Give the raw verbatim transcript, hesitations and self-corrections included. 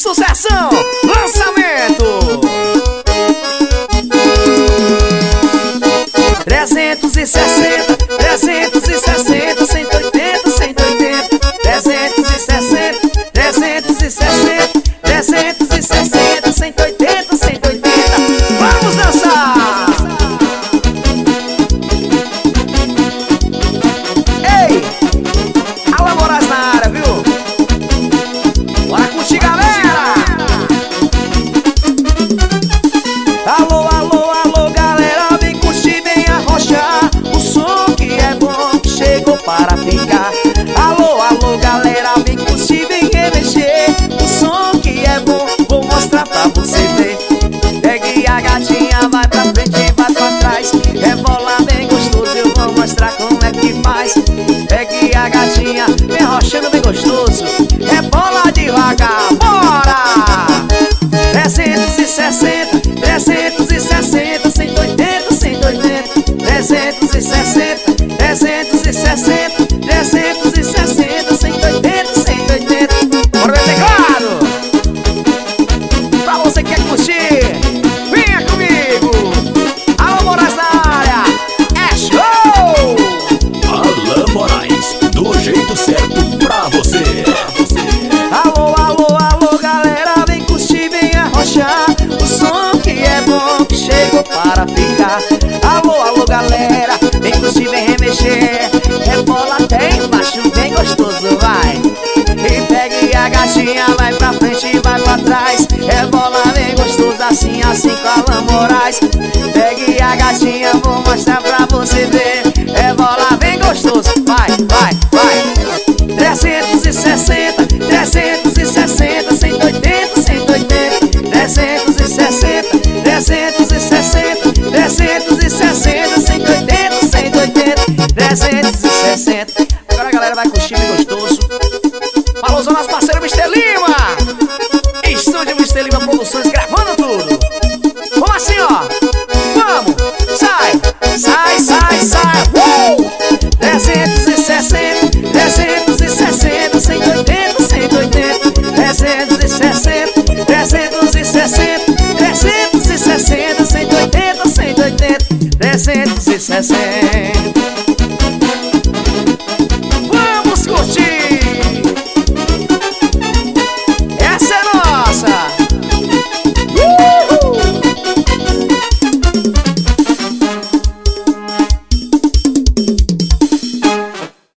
Sucessão, lançamento. Trezentos e sessenta, trezentos e sessenta, cento e oitenta, cento e oitenta, trezentos e sessenta, trezentos e sessenta, trezentos e sessenta, cento e oitenta, cento e oitenta. Vamos dançar! Ei, Alan Moraes na área, viu? Bora curtir, galera! Alô, alô, alô, galera, vem curtir, vem arrochar. O som que é bom, que chegou para ficar. Alô, alô, galera, vem curtir, vem remexer. O som que é bom, vou mostrar pra você ver. Pegue a gatinha, vai pra frente, vai pra trás. Rebola bem gostoso, eu vou mostrar como é que faz. Pegue a gatinha, vem arrochando bem gostoso. Rebola devagar, bora! Trezentos e sessenta, trezentos e sessenta, cento e oitenta, cento e oitenta, trezentos e sessenta, trezentos e sessenta, trezentos e sessenta, cento e oitenta, cento e oitenta. Bora ver teclado! Pra você que quer curtir, venha comigo! Alan Moraes na área, é show! Alan Moraes, do jeito certo pra você. Alô, alô, alô, galera, vem curtir, vem arrochar. O som que é bom, que chegou para ficar. Alô, alô, galera, vem curtir, vem remexer. Rebola até embaixo, bem gostoso, vai. E pegue a gatinha, vai pra frente e vai pra trás. Rebola bem gostoso, assim, assim com Alan Moraes. Pegue a gatinha, vou mostrar pra você ver. Rebola bem gostoso, vai, vai, vai. Trezentos e sessenta, trezentos e sessenta, cento e oitenta, cento e oitenta, trezentos e sessenta, trezentos e sessenta, trezentos e sessenta, cento e oitenta, cento e oitenta, trezentos e sessenta.